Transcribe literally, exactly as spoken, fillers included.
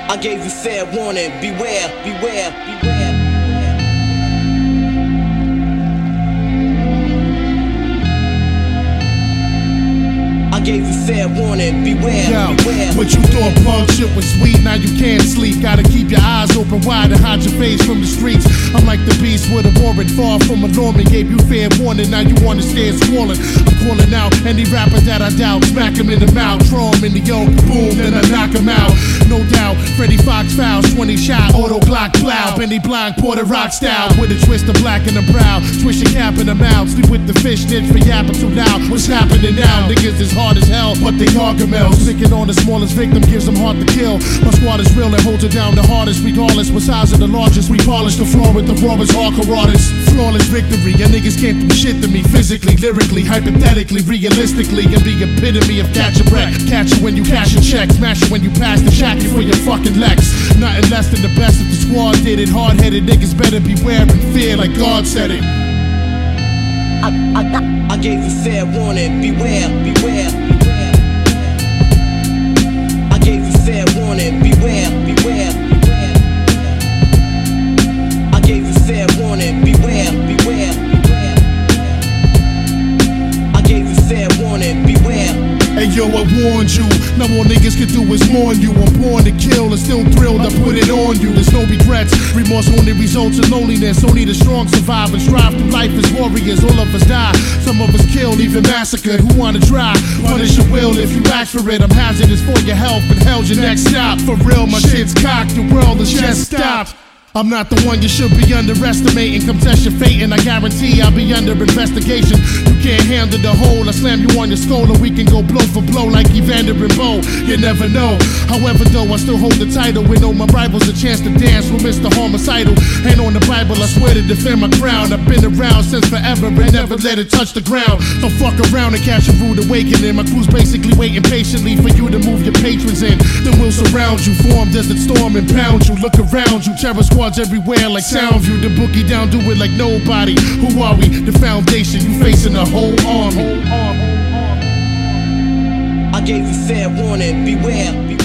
I gave you fair warning, beware, beware, beware. I gave you fair warning, beware, Yo, beware. what you thought punk shit was sweet, now you can't sleep. Gotta keep your eyes open wide and hide your face from the streets. I'm like the beast with a warrant, far from a Norman. Gave you fair warning, now you wanna stand swollen. I'm calling out any rapper that I doubt. Smack him in the mouth, throw him in the yoke, boom, then I knock him out. No doubt, Freddie Fox fouls, twenty shot, auto Glock plow. Benny Blanc, Porter Rock style, with a twist of black in the brow. Swish your cap in the mouth, sleep with the fish niche for yapping too loud. What's happening now? Niggas is hard as hell, but they gargamels. Picking on the smallest victim gives them heart to kill. My squad is real and holds it down the hardest. Regardless what size of the largest, we polish the floor with the rawest hardcore artists. Flawless victory, your niggas can't do shit to me. Physically, lyrically, hypothetically, realistically. And the epitome of catch a wreck. Catch you when you cash a check, smash you when you pass the shack you for your fucking Lex. Nothing less than the best if the squad did it. Hard-headed niggas better beware and fear like God said it. I, I, I gave you fair warning, beware, beware, beware. I gave you fair warning, beware, beware, beware. I gave you fair warning, beware, beware, beware. I gave you fair warning, beware. Hey yo, I warned you, now all niggas can do is mourn you. I'm born to kill and still thrilled I put it on you. There's no regrets, remorse only results in loneliness. Only the strong survive and strive through life as warriors. All of us die, some of us killed, even massacred. Who wanna try? Punish your will if you ask for it. I'm hazardous for your health and hell's your next stop. For real, my shit's cocked, the world is just stopped. I'm not the one you should be underestimating. Come test your fate and I guarantee I'll be under investigation. You can't handle the whole, I slam you on your skull and we can go blow for blow like Evander and Bo. You never know. However though, I still hold the title with no my rivals a chance to dance with Mister Homicidal. Hand on the Bible, I swear to defend my crown. I've been around since forever and never let it touch the ground. Don't fuck around and catch a rude awakening. My crew's basically waiting patiently for you to move your patrons in. Then we'll surround you, form desert storm and pound you. Look around you, terror squads everywhere like Soundview. The boogie down, do it like nobody. Who are we? The foundation, you facing a whole army. I gave you fair warning, beware, beware.